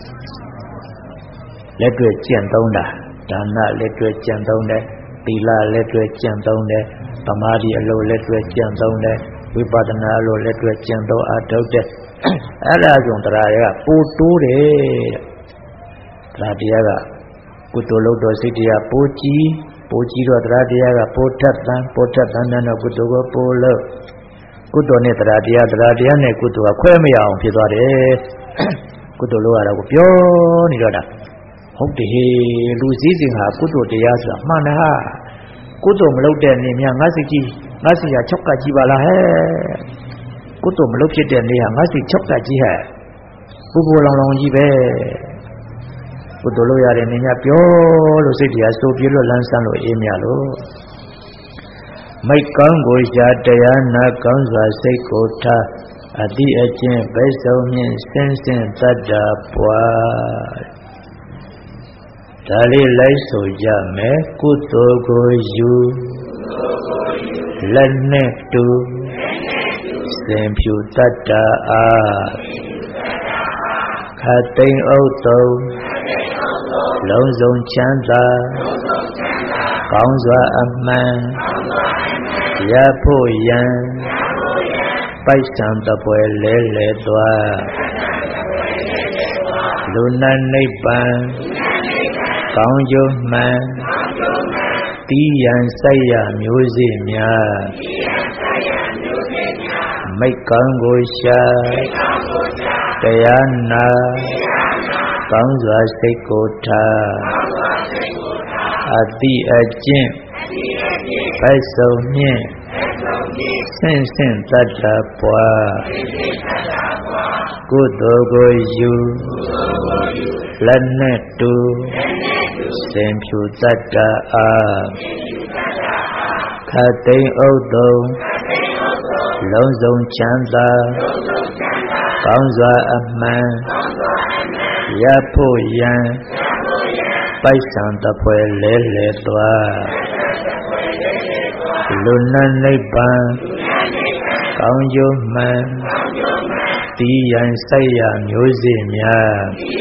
လက်တွေ့ကျင့်သုံးတာဒါနလက်တွေ့ကျင့်သုံးတယ်သီလလက်တွေ့ကျင့်သုံးတယ်သမာဓိအလိုလက်တွေ့ကျင့်သုံးတယ်ဝိပဿနာအလိုလက်တွေ့ကျင့်သုံးအထုတ်တယ်အဲ့ဒါကြောင့်တရားတွေကပို့တိုးတယ်တရားတရားကကုသိုလ်လုပ်တော့စိတ်တရားပို့ကြည့်တော့တရားတရားကပို့ထက်တန်းတော့ကုသိုလ်ကိုပို့လို့ကုသိုလ်နဲ့တရားတရားနဲ့ကုသိုလ်ကခွဲမရအောင်ဖြစ်သွားတယ်ကုသိုလ်လုပ်ရတာကိုပြောနေတော့တာဟုတ်တယ်လူစည်းစိမ်ဟာကုသိုလ်တရားဆိုတာမှန်တယ်ဟာကုသိုလ်မလုပ်တဲ့နေများငါစိတ်ကြီးငါစိတ်6ကကြီးပါလားဟဲ့ကုသိုလ်မလုပ်ဖြစ်တဲ့နေဟာငါစိတ်6ကကြီးဟဲ့ပူပူလောင်လောင်ကြီးပဲကုသိုလ်လုပ်ရတဲ့နေများပြောလို့စိတ်တရားစိုးပြေလို့လန်းဆန်းလို့အေးမြလို့မိတ်ကောင်းကိုရှားတရားနာကောင်းစွာစိတ်ကိုထားအတိအကျင့်ဘိစုံမြင့်စင်စင်တတ္တာပွားဒါလေးလိုက်ဆိုကြမယ်ကုသိုလ်ကိုယူလက်နဲ့တူစင်ဖြူတတ္တာအားခတ်သိမ်းဥတုံလုံးစုံချမ်းသာကောင်းစွာအမှန်ရဖို့ယံပိုက်ဆံတပွဲလဲလဲသွားလူနာနိဗ္ဗာန်ကောင်းကျိုးမှန်တီးရန်ဆိုင်ရမျိုးစေ့များမိတ်ကောင်းကိုရှာတရားနာကောင်းစွာစိတ်ကိုထားအတိအကျင့်ပိုက်စုံမြင့်ဆင့်ဆင့်တတ်တာပွားကုသိုလ်ကိုယူလက်နဲ့တူစင်ဖြူတတ်တာအားခတ်သိမ်းဥဒ္ဒုံလုံးစုံချမ်းသာကောင်းစွာအမှန်ရဖို့ယံပိုက်ဆံတပွဲလဲလဲသွားလူနာနိဗ္ဗာန်ကောင်းကျိုးမှန်တီးရန်ဆိုင်ရမျိုးစေ့များ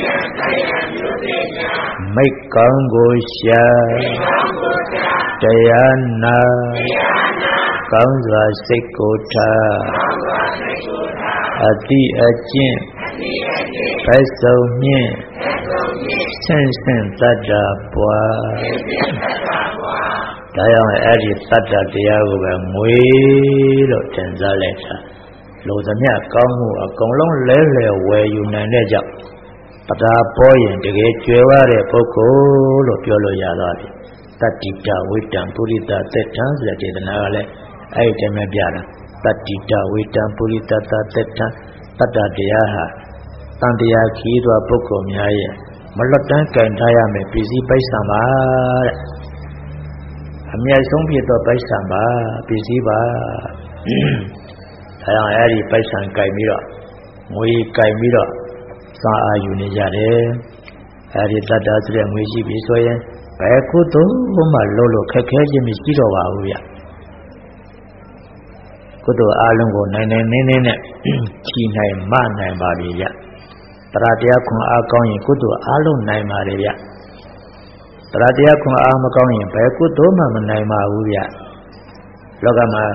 မိတ်ကောင်းကိုရှာတရားနာကောင်းစွာစိတ်ကိုထားအတိအကျင့်ပိုက်စုံမြင့်ဆင့်ဆင့်တတ်တာပွားဒါကြောင့်အဲ့ဒီတတ်တာတရားကိုပဲငွေလို့သင်စားလိုက်တာလူသမျှကောင်းမှုအကုန်လုံးလဲလှယ်ဝယ်ယူနိုင်တဲ့ကြောင့်ပဒါပေါ်ရင်တကယ်ကျွယ်ဝတဲ့ပုဂ္ဂိုလ်လို့ပြောလို့ရသွားပြီတတ္တိတဝိတံပုရိသသက်ထံဆိုတဲ့ဒေသနာကလည်းအဲ့ဒီတည်းပဲပြတာတတ္တိတဝိတံပုရိသသက်ထံတတ္တတရားဟာတန်တရားခီးသွားပုဂ္ဂိုလ်များရဲ့မလွတ်တမ်းကင်ထားရမယ်ပစ္စည်းပိုက်ဆံပါတဲ့အမြတ်ဆုံးဖြစ်သောပိုက်ဆံပါပစ္စည်းပါဒါကြောင့်အဲ့ဒီပိုက်ဆံကင်ပြီးတော့ငွေကင်ပြီးတော့စားအာယူနေကြတယ်အဲ့ဒီတတ္တဆိုတဲ့ငွေရှိပြီဆိုရင်ဘယ်ကုသိုလ်မှလုံးလို့ခက်ခဲခြင်းမရှိတော့ပါဘူးဗျကုသိုလ်အလုံးကိုနိုင်နိုင်နေနေနဲ့ချီနိုင်မနိုင်ပါပြီဗျတရားတရားခွန်အားကောင်းရင်ကုသိုလ်အလုံးနိုင်ပါတယ်ဗျတရားတရားခွန်အားမကောင်းရင်ဘယ်ကုသိုလ်မှမနိုင်ပါဘူးဗျလောကမှာ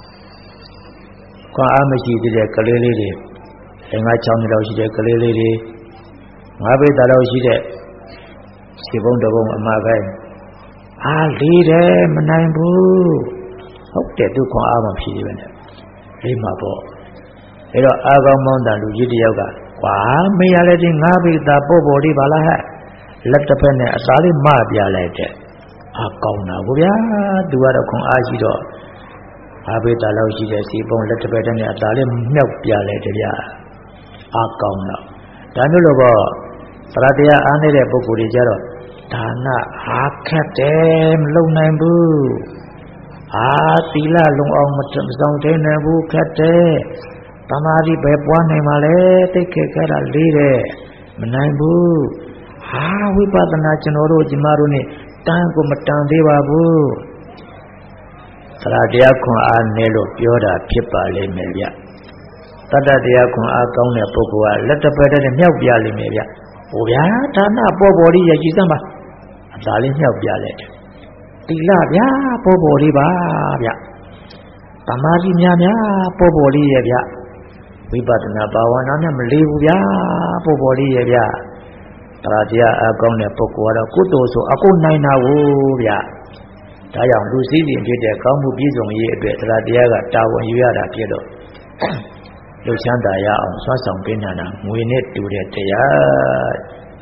ခွန်အားမရှိသေးတဲ့ကလေးလေးတွေ5-6နှစ်လောက်ရှိတဲ့ကလေးလေးတွေ5ပိဿလောက်ရှိတဲ့ခြေပုံးတစ်ပုံးအမှားပဲအားလေးတယ်မနိုင်ဘူးဟုတ်တယ်သူခွန်အားမဖြစ်သေးပဲနဲ့လေးမှာပေါ့အဲတော့အာကောင်းမောင်းတန်လူကြီးတယောက်ကကွာမေးရလဲဒီ5ပိဿပို့ပေါ်လေးပါလားဟဲ့လက်တစ်ဖက်နဲ့အသားလေးမပြလိုက်တဲ့အာကောင်းတာကိုဗျာသူကတော့ခွန်အားရှိတော့5ပိဿလောက်ရှိတဲ့ခြေပုံးလက်တစ်ဖက်နဲ့အသားလေးမြောက်ပြလိုက်တယ်ဗျာအာကောင်းတော့ဒါမျိုးလို့ပေါ့တရားတရားအားနေတဲ့ပုဂ္ဂိုလ်တွေကြတော့ဒါနအားခက်တယ်မလုံနိုင်ဘူးသီလလုံအောင်မဆောင်တဲ့နိုင်ဘူးခက်တယ်တမာတိပဲပွားနိုင်ပါလေတိတ်ခက်ခက်တာလေးတယ်မနိုင်ဘူးဝိပဿနာကျွန်တော်တို့ကျမတို့ ਨੇ တန်းကိုမတန်သေးပါဘူးတရားတရားခွန်အားနေလို့ပြောတာဖြစ်ပါလိမ့်မယ်ဗျတတ္တတရားခွန်အားကောင်းတဲ့ပုဂ္ဂိုလ်ကလက်တစ်ဖက်တည်းမြောက်ပြလိမ့်မယ်ဗျဟိုဗျာဒါနပေါ်ပေါ်လေးရကြည်စမ်းပါအသာလေးမြောက်ပြလိုက်တယ်တိလဗျာပေါ်ပေါ်လေးပါဗျသမာဓိများပေါ်ပေါ်လေးရဲ့ဗျဝိပဿနာဘာဝနာနဲ့မလေးဘူးဗျာပေါ်ပေါ်လေးရဲ့ဗျတရားတရားအကောင်းတဲ့ပုဂ္ဂိုလ်ကတော့ကုသိုလ်ဆိုအခုနိုင်တာကိုဗျဒါကြောင့်လူစည်းစိမ်ဖြစ်တဲ့ကောင်းမှုပြည့်စုံရေးအတွက်တရားတရားကတာဝန်ယူရတာဖြစ်တော့လူချမ်းသာရအောင်စွမ်းဆောင်ပေးနေတာငွေနဲ့တူတဲ့တရား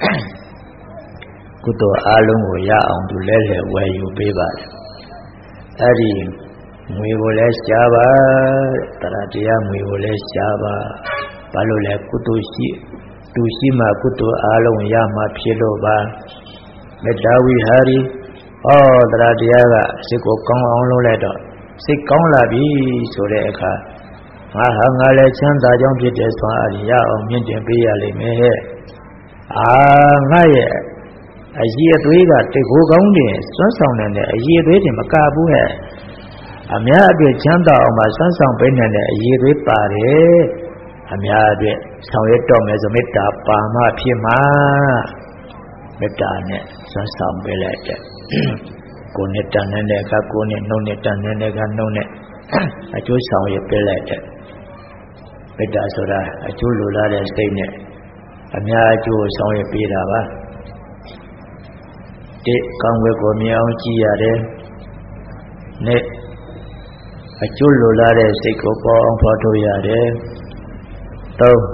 ကုသိုလ်အလုံးကိုရအောင်သူလဲလှယ်ဝယ်ယူပေးပါတယ်အဲ့ဒီငွေကိုလည်းရှားပါတရားတရားငွေကိုလည်းရှားပါဘာလို့လဲကုသိုလ်ရှိသူရှိမှကုသိုလ်အလုံးရမှဖြစ်လို့ပါမေတ္တာဝိဟာရီတရားတရားကစိတ်ကိုကောင်းအောင်လုပ်လိုက်တော့စိတ်ကောင်းလာပြီဆိုတဲ့အခါငါလည်းချမ်းသာကြောင်းဖြစ်တဲ့ဆွမ်းအားရအောင်မြင့်တင်ပေးရလိမ့်မယ်ဟဲ့ငါရဲ့အရေးအသွေးကတိတ်ကိုကောင်းတယ်စွမ်းဆောင်တဲ့အရေးအသွေးတွေမကဘူးဟဲ့အများအပြည့်ချမ်းသာအောင်မှစွမ်းဆောင်ပေးနိုင်တဲ့အရေးအသွေးပါတယ်အများအပြည့်ဆောင်ရွက်တော့မယ်ဆိုမေတ္တာပါမှဖြစ်မှာမေတ္တာနဲ့စွမ်းဆောင်ပေးလိုက်တဲ့ကိုယ်နဲ့တန်တဲ့ကကိုယ်နဲ့နှုတ်နဲ့တန်တဲ့ကနှုတ်နဲ့အကျိုးဆောင်ရပြလိုက်တဲ့မေတ္တာဆိုတာအကျိုးလိုလားတဲ့စိတ်နဲ့အများအကျိုးဆောင်ရပေးတာပါတိကောင်းဝဲကိုမြင်အောင်ကြည့်ရတယ်နဲ့အကျိုးလိုလားတဲ့စိတ်ကိုပေါ်အောင်ဖော်ထုတ်ရတယ်သုံး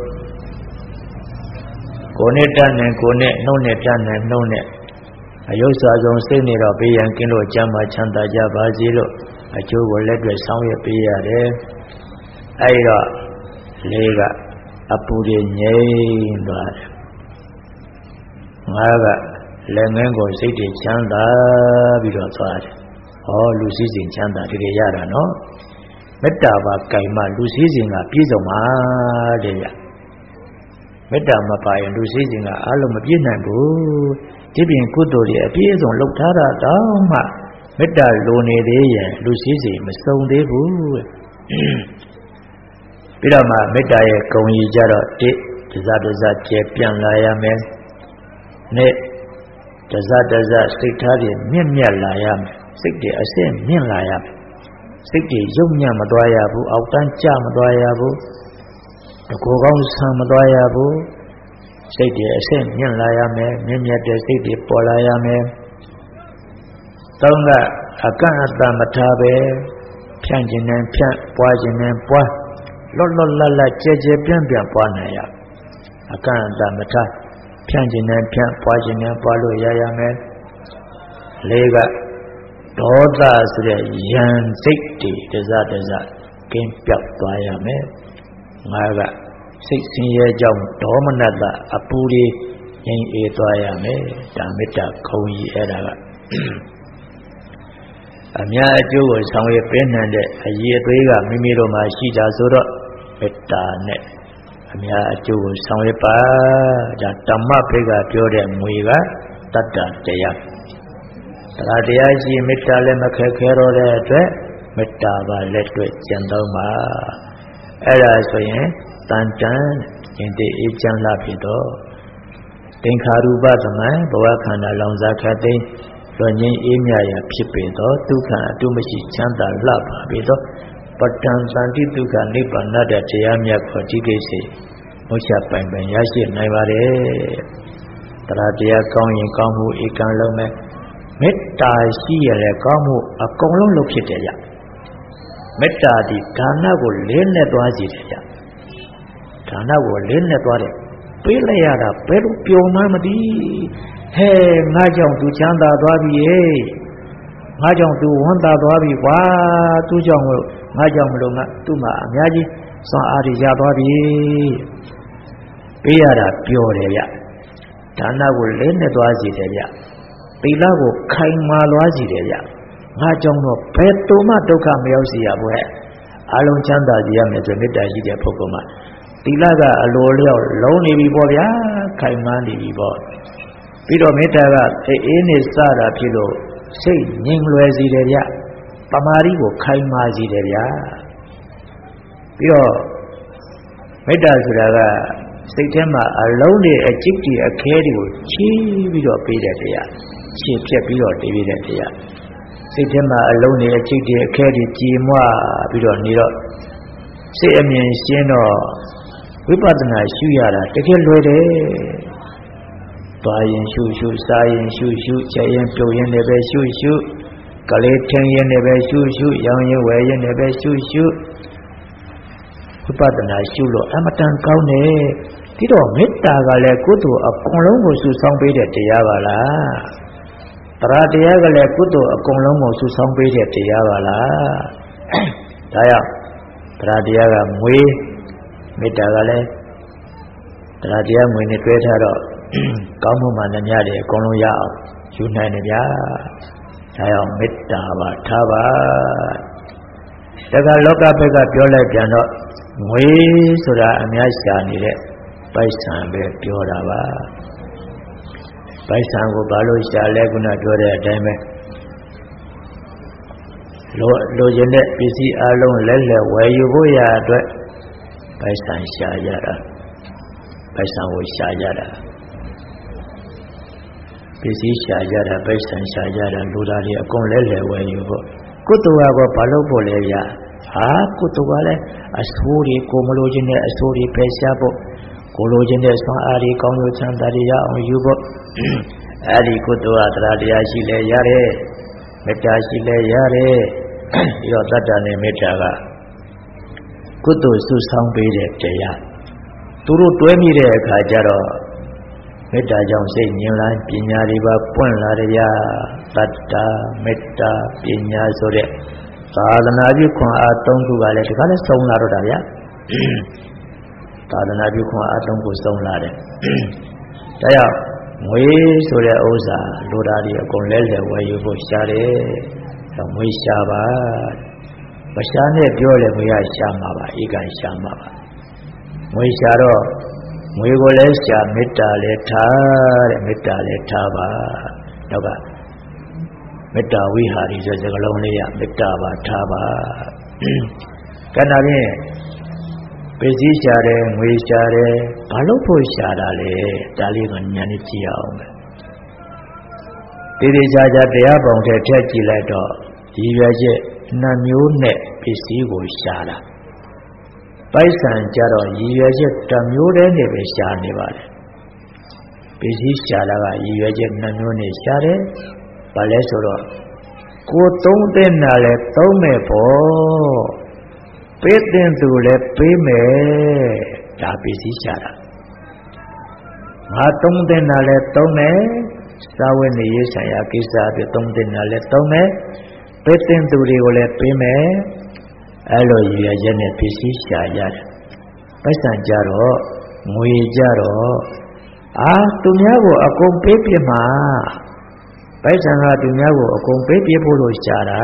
ကိုယ်နဲ့တတ်နဲ့ကိုယ်နဲ့နှုတ်နဲ့တတ်နဲ့နှုတ်နဲ့အယုတ်စွာဆုံးစိတ်နေတော့ဘေးရန်ကင်းလို့ကျမ်းမာချမ်းသာကြပါစေလို့အကျိုးကိုလက်တွေ့ဆောင်ရွက်ပေးရတယ်အဲဒီတော့လေးကအပူတွေငြိမ်းသွားတယ်ငါးကလက်ငင်းကိုစိတ်တွေချမ်းသာပြီးတော့သွားတယ်ဟောလူစည်းစိမ်ချမ်းသာတကယ်ရတာနော်မေတ္တာပါကံမှလူစည်းစိမ်ကပြည့်စုံပါတဲ့ရမေတ္တာမပါရင်လူစည်းစိမ်ကအလုံးမပြည့်နိုင်ဘူးဒီပြင်ကုသိုလ်တွေအပြည့်အစုံလုပ်ထားတာတောင်မှမေတ္တာလိုနေသေးရင်လူစည်းစိမ်မစုံသေးဘူးပြီးတော့မှမေတ္တာရဲ့ဂုဏ်ကြီးကြတော့တစကျယ်ပြန့်လာရမယ်နဲ့တစစိတ်ထားတွေမြင့်မြတ်လာရမယ်စိတ်တွေအစစ်မြင့်လာရမယ်စိတ်တွေယုံညံ့မသွားရဘူးအောက်တန်းကျမသွားရဘူးတကူကောင်းဆံမသွားရဘူးစိတ်တွေအစစ်မြင့်လာရမယ်မြင့်မြတ်တဲ့စိတ်တွေပေါ်လာရမယ်သုံးကအကန့်အသတ်မထားပဲဖြန့်ခြင်းနဲ့ဖြန့်ပွားခြင်းနဲ့ပွားလောလောလတ်လတ်ကြဲကြဲပြန့်ပြန့်ပွားနိုင်ရအကန့်အသတ်မထားဖြန့်ခြင်းနဲ့ဖြန့်ပွားခြင်းနဲ့ပွားလို့ရမယ်လေးကဒေါသဆိုတဲ့ယံစိတ်တွေတစကင်းပြောက်သွားရမယ်ငါကစိတ်ဆင်းရဲကြောင့်ဒေါမနတအပူတွေငြိမ်အေးသွားရမယ်ဒါမေတ္တာခုံကြီးအဲ့ဒါကအများအကျိုးကိုဆောင်ရွက်ပေးနိုင်တဲ့အရေးအသွေးကမိမိတို့မှာရှိတာဆိုတော့မေတ္တာနဲ့အများအကျိုးကိုဆောင်ရွက်ပါဒါဓမ္မဖိတ်ကပြောတဲ့ငွေကတတ္တတရားတရားရှိမေတ္တာလည်းမခက်ခဲတော့တဲ့အတွက်မေတ္တာပါလက်တွေ့ကျင့်သုံးပါအဲ့ဒါဆိုရင်တန်တန်ဉာဏ်တည်အေးချမ်းလာပြီတော့သင်္ခါရူပသမံဘဝခန္ဓာလောင်စားခတ်သိလွန်ငင်းအေးမြရာဖြစ်ပေသောဒုက္ခအတုမရှိချမ်းသာလှပါပေသောပတ္တံသန္တိဒုက္ခနိဗ္ဗာန်တဲ့တရားမြတ်ကိုဒီကိစ္စမုတ်ချပိုင်ပိုင်ရရှိနိုင်ပါတယ်တရားကောင်းရင်ကောင်းမှုဧကံလုံးမဲ့မေတ္တာရှိရတဲ့ကောင်းမှုအကုန်လုံးလုပ်ဖြစ်တယ်ကြမေတ္တာဒီဒါနကိုလေးနဲ့သွားစီတယ်ကြဒါနကိုလေးနဲ့သွားတယ်ပေးလိုက်ရတာဘယ်လိုပျော်မှန်းမသိဟဲငါကြောင့်သူချမ်းသာသွားပြီဟဲ့ငါကြောင့်သူဝမ်းသာသွားပြီကွာသူကြောင့်ငါကြောင့်မလို့ငါသူ့မှာအများကြီးစွမ်းအားတွေရသွားပြီပေးရတာပျော်တယ်ဗျဒါနကိုလေးနဲ့သွားစီတယ်ဗျသီလကိုခိုင်မာသွားစီတယ်ဗျငါကြောင့်တော့ဘယ်သူမှဒုက္ခမရောက်စေရဘူးဟဲ့အလုံးချမ်းသာစေရမယ်ဆိုမေတ္တာရှိတဲ့ပုဂ္ဂိုလ်မှာသီလကအလိုလျောက်လုံးနေပြီပေါ့ဗျာခိုင်မာနေပြီပေါ့ပြီးတော့မေတ္တာကအေးနေစတာဖြစ်လို့စိတ်ငြိမ်လွယ်စေတယ်ဗျတမာရီကိုခိုင်မာစေတယ်ဗျပြီးတော့မေတ္တာဆိုတာကစိတ်ထဲမှာအလုံးတွေအကျစ်တွေအခဲတွေကိုချီးပြီးတော့ပေးတဲ့တရားချီးဖြက်ပြီးတော့တည်ပြီးတဲ့တရားစိတ်ထဲမှာအလုံးတွေအကျစ်တွေအခဲတွေကြည်မွပြီးတော့နေတော့စိတ်အမြင်ရှင်းတော့ဝိပဿနာရှုရတာတကယ်လွယ်တယ်သွားရင်ရှုစားရင်ရှုချက်ရင်ပြုတ်ရင်လည်းပဲရှုကလေးထင်းရင်လည်းပဲရှုရောင်းရင်ဝယ်ရင်လည်းပဲရှုဝိပဿနာရှုလို့အမတန်ကောင်းတယ်ပြီးတော့မေတ္တာကလည်းကုသိုလ်အကုန်လုံးကိုစုဆောင်းပေးတဲ့တရားပါလားတရားကလည်းကုသိုလ်အကုန်လုံးကိုစုဆောင်းပေးတဲ့တရားပါလားဒါကြောင့်တရားကငွေမေတ္တာကလည်းတရားငွေနဲ့တွဲထားတော့ကောင်းမှုမှလည်းများတယ်အကုန်လုံးရအောင်ယူနိုင်တယ်ဗျာဒါကြောင့်မေတ္တာပါထားပါတခါလောကဘက်ကပြောလိုက်ပြန်တော့ငွေဆိုတာအများရှာနေတဲ့ပိုက်ဆံပဲပြောတာပါပိုက်ဆံကိုဘာလို့ရှာလဲခုနပြောတဲ့အတိုင်းပဲလိုချင်တဲ့ပစ္စည်းအလုံးလဲဝယ်ယူဖို့ရအတွက်ပိုက်ဆံရှာကြတာပိုက်ဆံကိုရှာကြတာပစ္စည်းရှာကြတာပိုက်ဆံရှာကြတာလူသားတွေအကုန်လဲဝယ်ယူဖို့ကုသိုလ်ကဘာလို့ဖို့လဲဗျာကုသိုလ်ကလည်းအဆိုးတွေကိုမလိုချင်တဲ့အဆိုးတွေပယ်ရှားဖို့ကိုလိုချင်တဲ့ဆွမ်းအားတွေကောင်းကျိုးချမ်းသာတွေရအောင်ယူဖို့အဲ့ဒီကုသိုလ်ဟာတရားတရားရှိလဲရတယ်မေတ္တာရှိလဲရတယ်ပြီးတော့တတ္တနဲ့မေတ္တာကကုသိုလ်စုဆောင်ပေးတဲ့တရားသူတို့တွဲမိတဲ့အခါကျတော့မေတ္တာကြောင့်စိတ်ငြိမ်လာပညာတွေပါပွင့်လာရတတ္တမေတ္တာပညာဆိုတဲ့သာသနာပြုခွန်အား၃ခုကလည်းဒီကနေ့ဆုံးလာတော့တာဗျာသာသနာပြုခွန်အား၃ခုဆုံးလာတယ်ဒါကြောင့်ငွေဆိုတဲ့ဥစ္စာလိုတာတွေအကုန်လဲလဲဝယ်ယူဖို့ရှားတယ်ငွေရှားပါမရှားနဲ့ပြောလဲငွေရရှားမှာပါဧကန်ရှားမှာပါငွေရှားတော့ငွေကိုလည်းရှားမေတ္တာလည်းထားတဲ့မေတ္တာလည်းထားပါနောက်ကမေတ္တာဝိဟာရီဆိုစကားလုံးလေးရမေတ္တာပါထားပါကဏ္ဍဖြင့်ပစ္စည်းရှားတယ်ငွေရှားတယ်ဘာလို့ဖို့ရှားတာလဲဒါလေးကဉာဏ်နဲ့ကြည့်အောင်ပဲဒီချာချာတရားပုံထဲထည့်ကြည့်လိုက်တော့ရည်ရွယ်ချက်နှမျိုးနဲ့ပစ္စည်းကိုရှားတာပိုက်ဆံကြတော့ရည်ရွယ်ချက်တစ်မျိုးတည်းနဲ့ပဲရှားနေပါတယ်ပစ္စည်းရှားတာကရည်ရွယ်ချက်နှမျိုးနဲ့ရှားတယ်ဘာလဲဆိုတော့ကိုသုံးတဲ့နာလဲသုံးမယ်ပေါ့ပေးတဲ့သူလည်းပေးမယ်ဒါပစ္စည်းရှားတာငါသုံးတဲ့နာလဲသုံးမယ်သာဝေနေရေးဆိုင်ရာကိစ္စအဖြစ်သုံးတဲ့နာလဲသုံးမယ်ပေးတဲ့သူတွေကိုလည်းပေးမယ်အဲ့လိုရည်ရွယ်ချက်နဲ့ပစ္စည်းရှားရတယ်ပိုက်ဆံကြတော့ငွေကြတော့သူများကိုအကုန်ပေးပြမှာပိုက်ဆံကသူများကိုအကုန်ပေးပြဖို့လို့ရှားတာ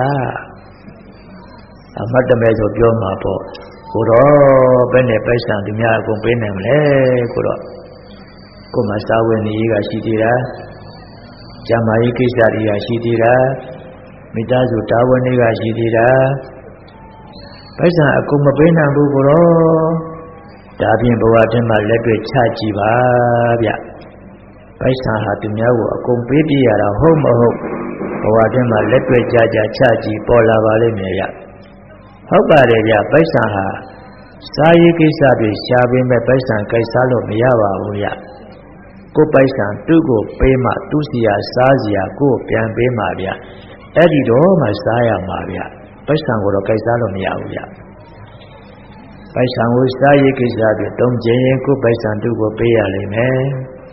အမှတ်တမဲ့ဆိုပြောမှာပေါ့ကိုတော့ဘယ်နဲ့ပိုက်ဆံသူများအကုန်ပေးနိုင်မလဲကိုတော့ကိုမစာဝင်နေကရှိသေးတာကျမ်းမာရေးကိစ္စတွေကရှိသေးတာမိသားစုတာဝန်တွေကရှိသေးတာပိုက်ဆံအကုန်မပေးနိုင်ဘူးကိုတော့ဒါဖြင့်ဘဝတည်းမှာလက်တွေ့ချကြည့်ပါဗျပိုက်ဆံဟာသူများကိုအကုန်ပေးပြရတာဟုတ်မဟုတ်ဘဝတည်းမှာလက်တွေ့ကြကြချကြည့်ပေါ်လာပါလိမ့်မယ်ဗျဟုတ်ပါတယ်ဗျပိုက်ဆံဟာစားရေးကိစ္စတွေရှားပေးမဲ့ပိုက်ဆံကြိုက်စားလို့မရပါဘူးဗျကိုပိုက်ဆံသူ့ကိုပေးမှသူ့စီယာစားစီယာကိုပြန်ပေးမှဗျအဲ့ဒီတော့မှစားရမှာဗျပိုက်ဆံကိုတော့ကြိုက်စားလို့မရဘူးဗျပိုက်ဆံကိုစားရေးကိစ္စတွေတုံးကျင်ရင်ကိုပိုက်ဆံသူ့ကိုပေးရလိမ့်မယ်